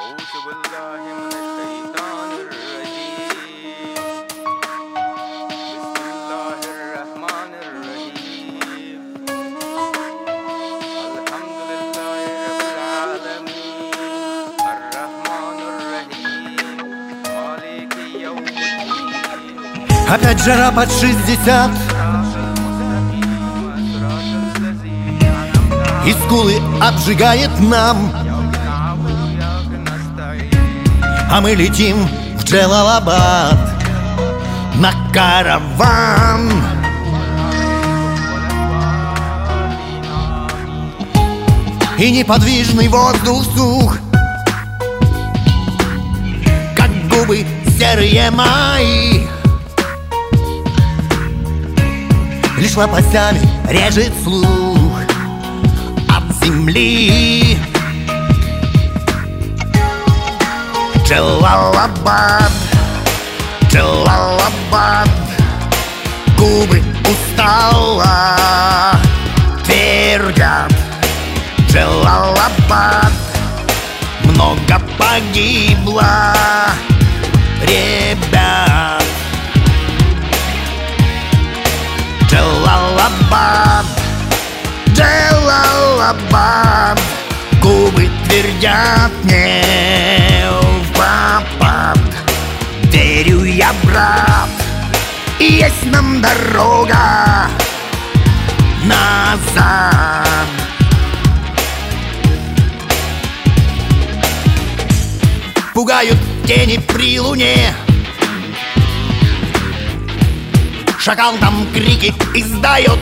أعوذ بالله من الشيطان الرجيم. بسم الله الرحمن الرحيم. الحمد لله رب العالمين الرحمن الرحيم مالك يوم الدين. Опять жара под 60, и скулы обжигает нам, а мы летим в Джалалабад на караван. И неподвижный воздух сух, как губы серые мои. Лишь лопастями режет слух от земли. Джалалабад, Джалалабад, губы устало твердят. Джалалабад, много погибло ребят. Джалалабад, Джалалабад, губы твердят не в попад. Верю я, брат, есть нам дорога назад. Пугают тени при луне, шакал там крики издает.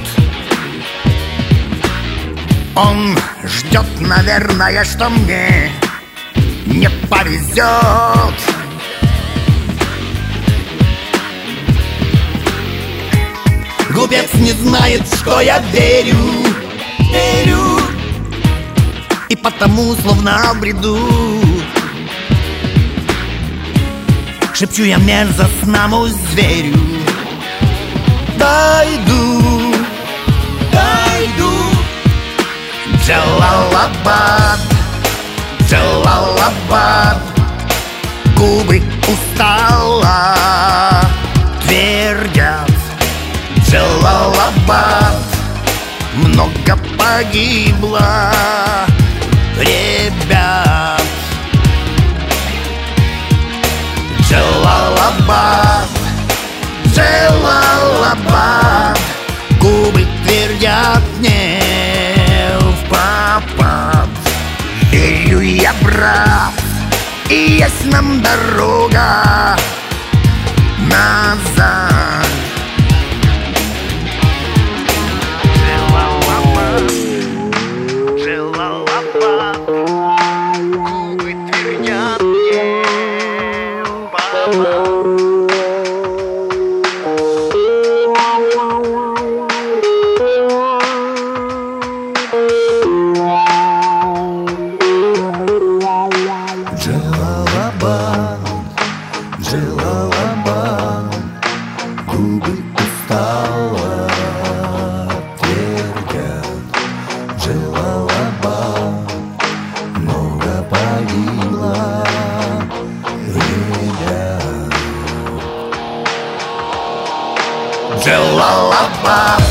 Он ждет, наверное, что мне не повезет. Глупец не знает, что я верю, верю, и потому словно в бреду шепчу я мерзостному зверю: дойду, дойду. Джалалабад, Джалалабад, губы устало твердят. Джалалабад, много погибло ребят. Джалалабад, Джалалабад, губы твердят не в попад. Верю я, брат, и есть нам дорога назад. Джалалабад, Джалалабад, губы твердят не в попад. Джалалабад, Джалалабад, губы устало твердят. Джалалабад, много погибло ребят. Джалалабад,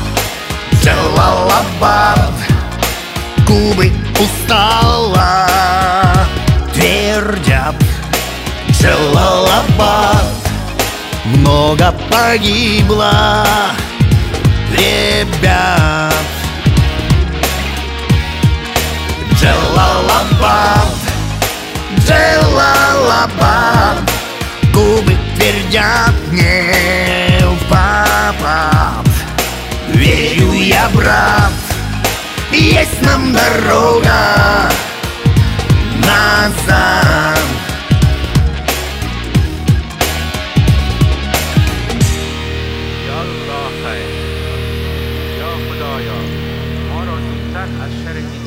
Джалалабад, губы устало твердят. Джалалабад, много погибло ребят. Джалалабад, Джалалабад, губы твердят не в попад. Верю я, брат, есть нам дорога назад. یا الله خیر، یا خدایا ما را زودتر از شر این